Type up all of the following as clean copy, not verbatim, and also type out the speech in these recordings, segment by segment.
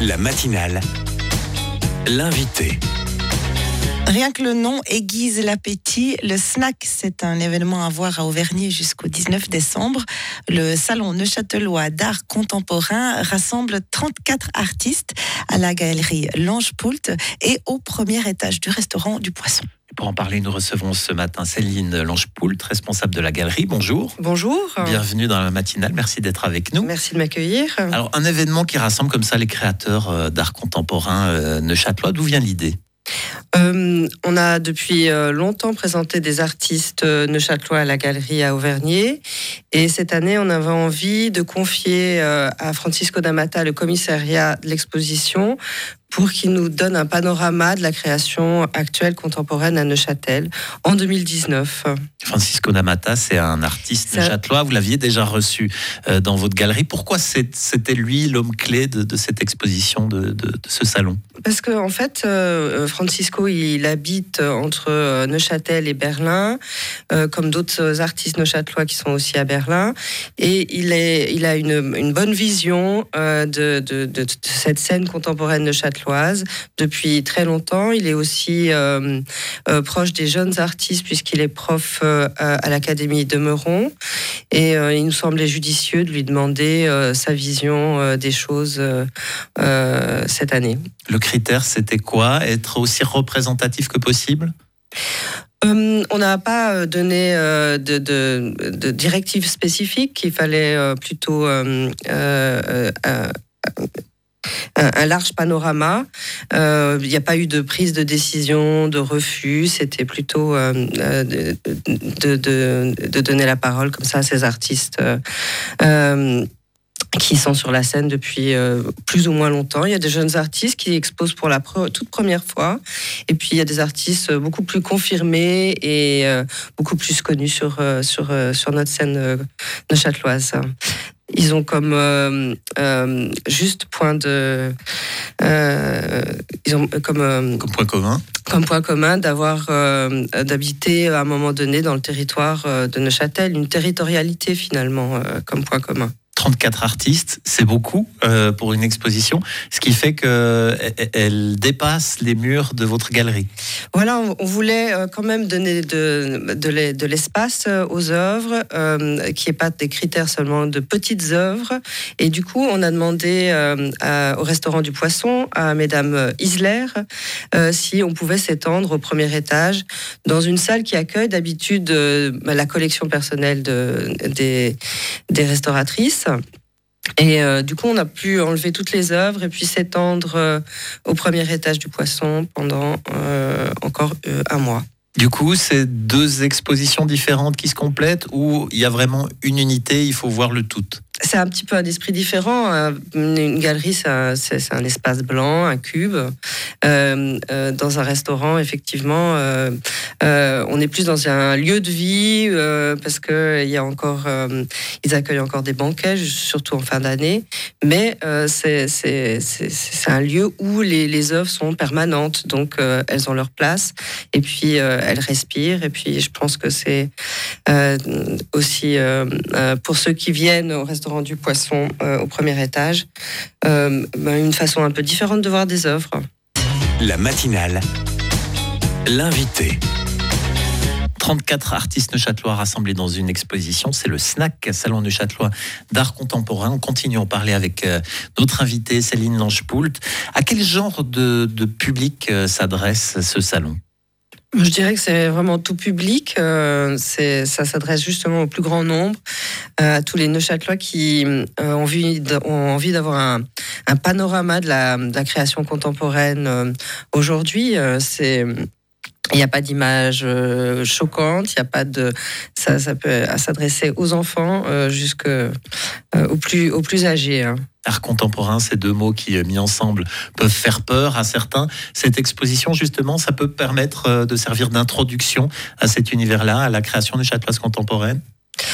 La matinale, l'invité. Rien que le nom aiguise l'appétit. Le Snack, c'est un événement à voir à Auvergne jusqu'au 19 décembre. Le salon neuchâtelois d'art contemporain rassemble 34 artistes à la galerie L'Ange Poult et au premier étage du restaurant du Poisson. Pour en parler, nous recevons ce matin Céline L'Ange Poult, responsable de la galerie. Bonjour. Bonjour. Bienvenue dans la matinale, merci d'être avec nous. Merci de m'accueillir. Alors, un événement qui rassemble comme ça les créateurs d'art contemporain neuchâtelois, d'où vient l'idée ? On a depuis longtemps présenté des artistes neuchâtelois à la galerie à Auvergne. Et cette année, on avait envie de confier à Francisco D'Amata le commissariat de l'exposition pour qu'il nous donne un panorama de la création actuelle contemporaine à Neuchâtel en 2019. Francisco D'Amata, c'est un artiste neuchâtelois. Vous l'aviez déjà reçu dans votre galerie. Pourquoi c'était lui l'homme clé de cette exposition, de ce salon ? Parce qu'en fait, Francisco, il habite entre Neuchâtel et Berlin, comme d'autres artistes neuchâtelois qui sont aussi à Berlin. Et il a une bonne vision de cette scène contemporaine neuchâteloise depuis très longtemps. Il est aussi proche des jeunes artistes puisqu'il est prof à l'Académie de Meuron. Et il nous semblait judicieux de lui demander sa vision des choses cette année. Le critère, c'était quoi ? Être aussi représentatif que possible ? On n'a pas donné de directive spécifique. Il fallait plutôt un large panorama. Il n'y a pas eu de prise de décision, de refus. C'était plutôt de donner la parole comme ça à ces artistes qui sont sur la scène depuis plus ou moins longtemps. Il y a des jeunes artistes qui exposent pour la toute première fois. Et puis, il y a des artistes beaucoup plus confirmés et beaucoup plus connus sur notre scène neuchâteloise. Ils ont comme juste point de... ils ont comme point commun. Comme point commun d'habiter à un moment donné dans le territoire de Neuchâtel. Une territorialité finalement comme point commun. 34 artistes, c'est beaucoup pour une exposition, ce qui fait qu'elle dépasse les murs de votre galerie. Voilà, on voulait quand même donner de l'espace aux œuvres, qui n'est pas des critères seulement de petites œuvres. Et du coup, on a demandé au restaurant du Poisson, à mesdames Isler, si on pouvait s'étendre au premier étage, dans une salle qui accueille d'habitude la collection personnelle des restauratrices. Et du coup, on a pu enlever toutes les œuvres et puis s'étendre au premier étage du Poisson pendant encore un mois. Du coup, c'est deux expositions différentes qui se complètent ou il y a vraiment une unité, il faut voir le tout ? C'est un petit peu un esprit différent. Une galerie, c'est un espace blanc, un cube. Dans un restaurant, effectivement, on est plus dans un lieu de vie parce que il y a encore, ils accueillent encore des banquets, surtout en fin d'année. Mais c'est un lieu où les œuvres sont permanentes, donc elles ont leur place. Et puis elles respirent. Et puis je pense que c'est aussi pour ceux qui viennent au restaurant du Poisson au premier étage, une façon un peu différente de voir des œuvres. La matinale, l'invité. 34 artistes neuchâtelois rassemblés dans une exposition, c'est le Snack, salon neuchâtelois d'art contemporain. On continue à en parler avec notre invitée Céline L'Ange Poult. À quel genre de public s'adresse ce salon ? Je dirais que c'est vraiment tout public. Ça s'adresse justement au plus grand nombre, à tous les Neuchâtelois qui ont envie d'avoir un panorama de la création contemporaine aujourd'hui. Il n'y a pas d'image choquante, il y a pas de ça peut s'adresser aux enfants jusqu'aux plus âgés. Hein. Art contemporain, ces deux mots qui, mis ensemble, peuvent faire peur à certains. Cette exposition, justement, ça peut permettre de servir d'introduction à cet univers-là, à la création neuchâteloise contemporaine ?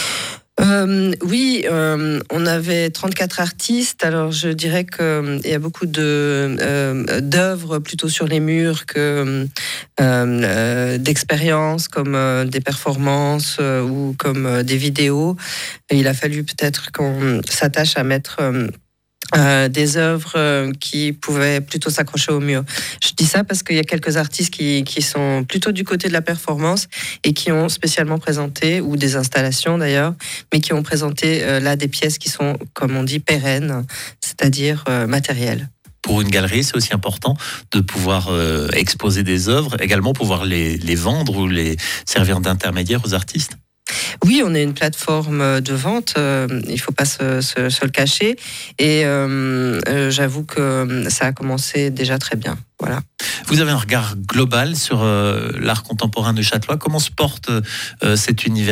Oui, on avait 34 artistes. Alors, je dirais qu'il y a beaucoup d'œuvres plutôt sur les murs que d'expériences comme des performances ou comme des vidéos. Et il a fallu peut-être qu'on s'attache à mettre des œuvres qui pouvaient plutôt s'accrocher au mur. Je dis ça parce qu'il y a quelques artistes qui sont plutôt du côté de la performance et qui ont spécialement présenté, ou des installations d'ailleurs, mais qui ont présenté là des pièces qui sont, comme on dit, pérennes, c'est-à-dire matérielles. Pour une galerie, c'est aussi important de pouvoir exposer des œuvres, également pouvoir les vendre ou les servir d'intermédiaire aux artistes. Oui, on est une plateforme de vente, il ne faut pas se le cacher. Et j'avoue que ça a commencé déjà très bien. Voilà. Vous avez un regard global sur l'art contemporain neuchâtelois. Comment se porte cet univers-là ?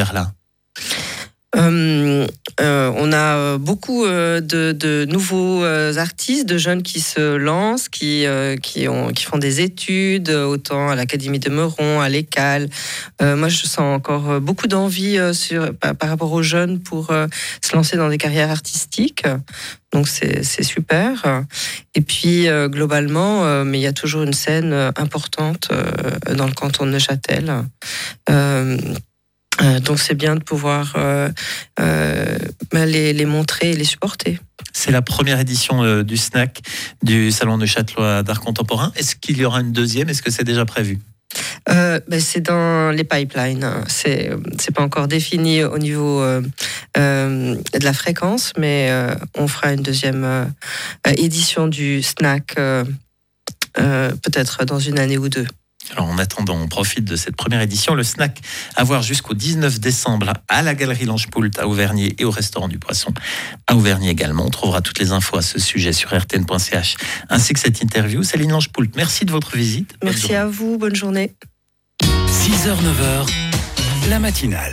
On a beaucoup de nouveaux artistes, de jeunes qui se lancent, qui font des études, autant à l'Académie de Meuron, à l'ECAL. Moi, je sens encore beaucoup d'envie par rapport aux jeunes pour se lancer dans des carrières artistiques. Donc c'est super. Et puis globalement, mais il y a toujours une scène importante dans le canton de Neuchâtel. Donc c'est bien de pouvoir les montrer et les supporter. C'est la première édition du SNAC, du Salon neuchâtelois d'art contemporain. Est-ce qu'il y aura une deuxième ? Est-ce que c'est déjà prévu ? C'est dans les pipelines. C'est pas encore défini au niveau de la fréquence, mais on fera une deuxième édition du SNAC peut-être dans une année ou deux. Alors en attendant, on profite de cette première édition. Le SNAC à voir jusqu'au 19 décembre à la Galerie Lange-Poult à Auvergne et au Restaurant du Poisson à Auvergne également. On trouvera toutes les infos à ce sujet sur rtn.ch ainsi que cette interview. Céline Lange-Poult, merci de votre visite. Merci à vous, bonne journée. 6h-9h, la matinale.